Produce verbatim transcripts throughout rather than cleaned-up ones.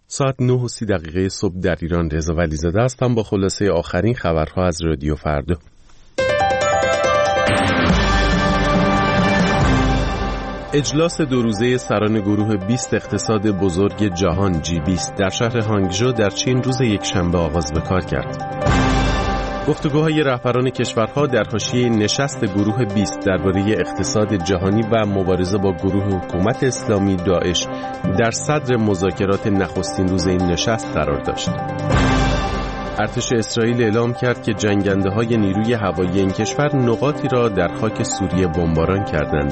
ساعت نه و سی دقیقه صبح در ایران. رضا ولیزاده هستم با خلاصه آخرین خبرها از رادیو فردا. اجلاس دو روزه سران گروه بیست اقتصاد بزرگ جهان جی بیست در شهر هانگژو در چین روز یکشنبه آغاز به کار کرد. گفتگوهای رهبران کشورها در حاشیه نشست گروه بیست درباره اقتصاد جهانی و مبارزه با گروه حکومت اسلامی داعش در صدر مذاکرات نخستین روز این نشست قرار داشت. ارتش اسرائیل اعلام کرد که جنگنده‌های نیروی هوایی این کشور نقاطی را در خاک سوریه بمباران کردند.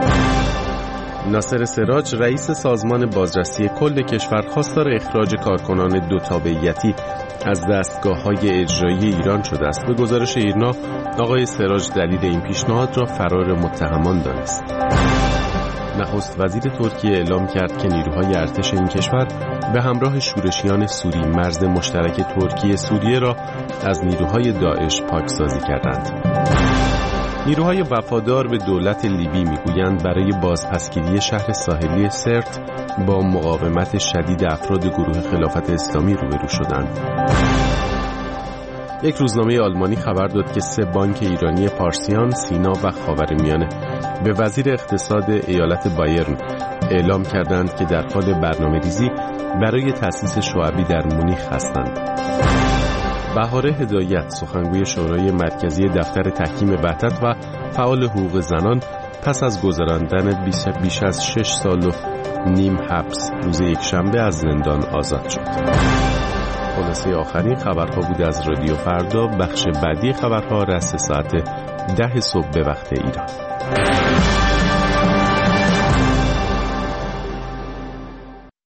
ناصر سراج رئیس سازمان بازرسی کل کشور خواستار اخراج کارکنان دو تابعیتی از دستگاه‌های اجرایی ایران شده است. به گزارش ایرنا آقای سراج دلیل این پیشنهاد را فرار متهمان دانست. نخست وزیر ترکیه اعلام کرد که نیروهای ارتش این کشور به همراه شورشیان سوری مرز مشترک ترکیه سوریه را از نیروهای داعش پاکسازی کردند. نیروهای وفادار به دولت لیبی میگویند برای بازپسگیری شهر ساحلی سرت با مقاومت شدید افراد گروه خلافت اسلامی روبرو شدند. یک روزنامه آلمانی خبر داد که سه بانک ایرانی پارسیان، سینا و خاورمیانه به وزیر اقتصاد ایالت بایرن اعلام کردند که در حال برنامه‌ریزی برای تأسیس شعبی در مونیخ هستند. بهاره هدایت، سخنگوی شورای مرکزی دفتر تحکیم وحدت و فعال حقوق زنان، پس از گذراندن بیش از شش سال و نیم حبس روز یکشنبه از زندان آزاد شد. خلاصه آخرین خبرها بود از رادیو فردا. بخش بعدی خبرها رأس ساعت ده صبح به وقت ایران.